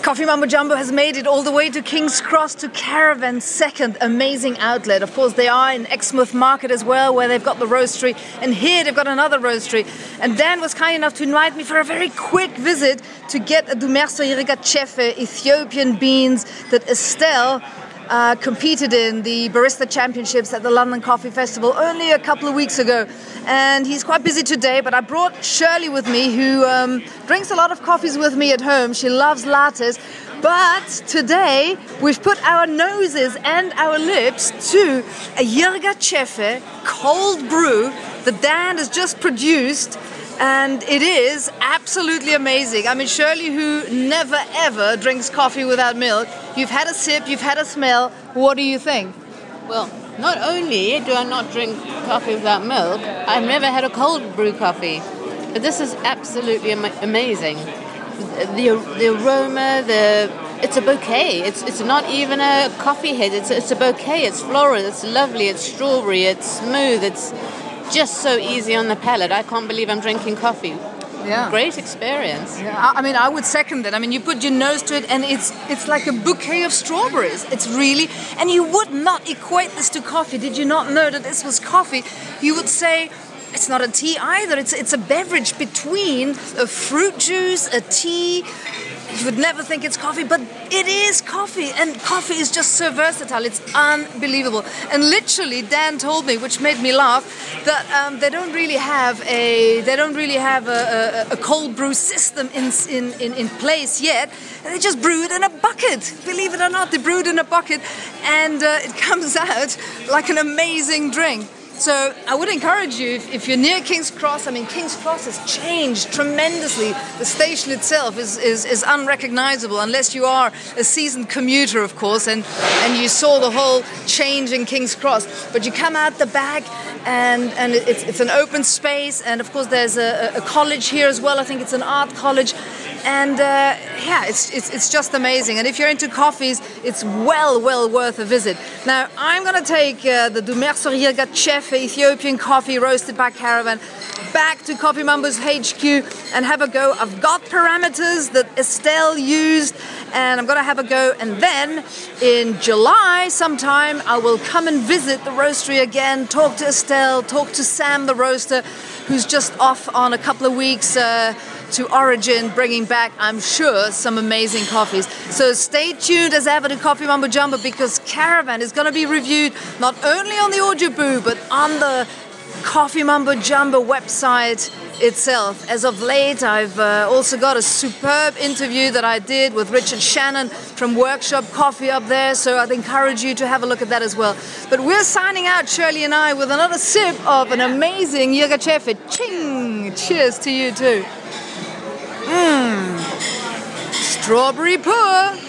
Coffee Mambo Jumbo has made it all the way to King's Cross to Caravan's second amazing outlet. Of course, they are in Exmouth Market as well, where they've got the roastery. And here they've got another roastery. And Dan was kind enough to invite me for a very quick visit to get a Dumerso Yirgacheffe Ethiopian beans that Estelle competed in the Barista Championships at the London Coffee Festival only a couple of weeks ago. And he's quite busy today, but I brought Shirley with me, who drinks a lot of coffees with me at home. She loves lattes. But today we've put our noses and our lips to a Yirgacheffe cold brew that Dan has just produced. And it is absolutely amazing. I mean, Shirley, who never ever drinks coffee without milk, you've had a sip, you've had a smell. What do you think? Well, not only do I not drink coffee without milk, I've never had a cold brew coffee. But this is absolutely amazing. The aroma, it's a bouquet. It's not even a coffee head. It's a bouquet. It's floral. It's lovely. It's strawberry. It's smooth. It's just so easy on the palate. I can't believe I'm drinking coffee. Yeah. Great experience. Yeah. I mean, I would second that. I mean, you put your nose to it and it's like a bouquet of strawberries. It's really, and you would not equate this to coffee. Did you not know that this was coffee? You would say it's not a tea either. It's a beverage between a fruit juice, a tea. You would never think it's coffee, but it is coffee, and coffee is just so versatile. It's unbelievable. And literally, Dan told me, which made me laugh, that they don't really have a cold brew system in place yet. They just brew it in a bucket. Believe it or not, they brew it in a bucket, and it comes out like an amazing drink. So I would encourage you, if you're near King's Cross, I mean, King's Cross has changed tremendously. The station itself is unrecognizable unless you are a seasoned commuter, of course, and you saw the whole change in King's Cross. But you come out the back and it's an open space, and of course there's a college here as well. I think it's an art college. And it's just amazing. And if you're into coffees, it's well worth a visit. Now, I'm going to take the Dumerso Yirgacheffe Ethiopian coffee roasted by Caravan back to Coffee Mambo's HQ and have a go. I've got parameters that Estelle used, and I'm going to have a go. And then in July sometime, I will come and visit the roastery again, talk to Estelle, talk to Sam, the roaster, who's just off on a couple of weeks to Origin, bringing back, I'm sure, some amazing coffees. So stay tuned as ever to Coffee Mambo Jumbo, because Caravan is going to be reviewed not only on the Audioboo, but on the Coffee Mambo Jumbo website itself. As of late, I've also got a superb interview that I did with Richard Shannon from Workshop Coffee up there, so I'd encourage you to have a look at that as well. But we're signing out, Shirley and I, with another sip of an amazing Yirgacheffe. Ching! Cheers to you too. Strawberry pour.